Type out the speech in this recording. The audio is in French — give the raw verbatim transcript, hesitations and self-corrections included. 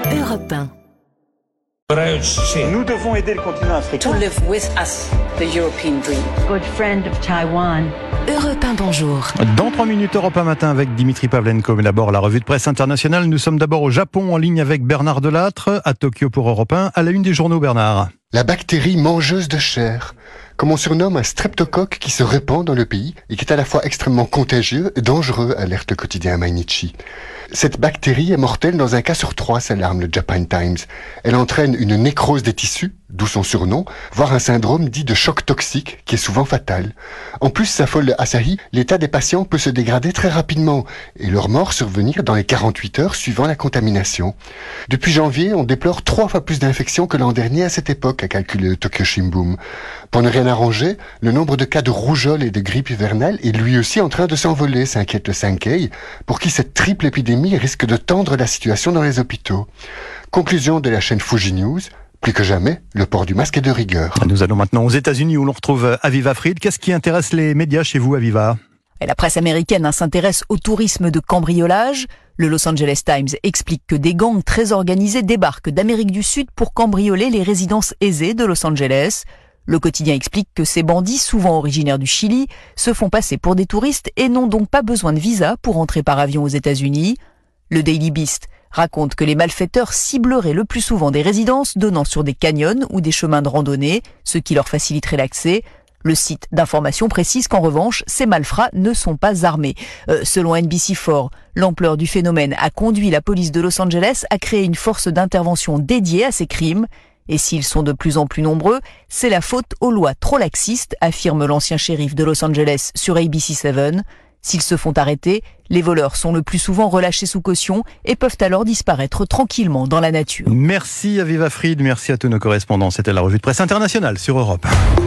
Europe un. Nous devons aider le continent africain. To live with us, the European dream. Good friend of Taiwan. Europe un, bonjour. Dans trois minutes, Europe un matin avec Dimitri Pavlenko. Mais d'abord, la revue de presse internationale. Nous sommes d'abord au Japon en ligne avec Bernard Delattre, à Tokyo pour Europe un. À la une des journaux, Bernard. La bactérie mangeuse de chair, comme on surnomme un streptocoque qui se répand dans le pays et qui est à la fois extrêmement contagieux et dangereux, alerte le quotidien Mainichi. Cette bactérie est mortelle dans un cas sur trois, s'alarme le Japan Times. Elle entraîne une nécrose des tissus, d'où son surnom, voire un syndrome dit de choc toxique, qui est souvent fatal. En plus, s'affole Asahi, l'état des patients peut se dégrader très rapidement et leur mort survenir dans les quarante-huit heures suivant la contamination. Depuis janvier, on déplore trois fois plus d'infections que l'an dernier à cette époque, a calculé le Tokyo Shimbun. Pour ne rien arranger, le nombre de cas de rougeole et de grippe hivernale est lui aussi en train de s'envoler, s'inquiète le Sankei, pour qui cette triple épidémie risque de tendre la situation dans les hôpitaux. Conclusion de la chaîne Fuji News, plus que jamais, le port du masque est de rigueur. Nous allons maintenant aux États-Unis où l'on retrouve Aviva Fried. Qu'est-ce qui intéresse les médias chez vous, Aviva ? Et la presse américaine hein, s'intéresse au tourisme de cambriolage. Le Los Angeles Times explique que des gangs très organisés débarquent d'Amérique du Sud pour cambrioler les résidences aisées de Los Angeles. Le quotidien explique que ces bandits, souvent originaires du Chili, se font passer pour des touristes et n'ont donc pas besoin de visa pour entrer par avion aux États-Unis. Le Daily Beast raconte que les malfaiteurs cibleraient le plus souvent des résidences donnant sur des canyons ou des chemins de randonnée, ce qui leur faciliterait l'accès. Le site d'information précise qu'en revanche, ces malfrats ne sont pas armés. Euh, selon N B C quatre, l'ampleur du phénomène a conduit la police de Los Angeles à créer une force d'intervention dédiée à ces crimes. Et s'ils sont de plus en plus nombreux, c'est la faute aux lois trop laxistes, affirme l'ancien shérif de Los Angeles sur A B C sept. S'ils se font arrêter, les voleurs sont le plus souvent relâchés sous caution et peuvent alors disparaître tranquillement dans la nature. Merci Aviva Fried, merci à tous nos correspondants. C'était la revue de presse internationale sur Europe.